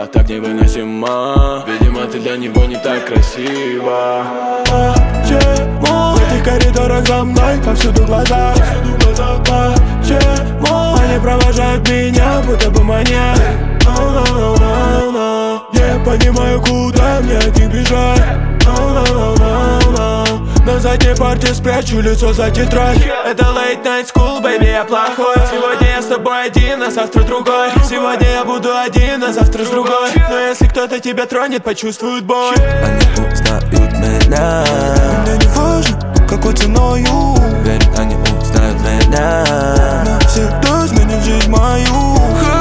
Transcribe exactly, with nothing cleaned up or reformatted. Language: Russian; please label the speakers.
Speaker 1: была так невыносима. Видимо, ты для него не так красива.
Speaker 2: Почему в этих коридорах за мной повсюду глаза? Почему они провожают меня, будто бы маньяк? No, no, no, no, no. Не понимаю, куда мне от них бежать. No, no, no, no, no. На задней парте спрячу лицо за тетрадь. Это late night school, baby, я плохой. Сегодня я с тобой один, а завтра другой. Сегодня я буду один, а завтра с другой. Но если кто-то тебя тронет, почувствует боль.
Speaker 3: Они узнают меня. Мне не важно, какой ценою. Верь, они узнают меня. Навсегда изменит жизнь мою.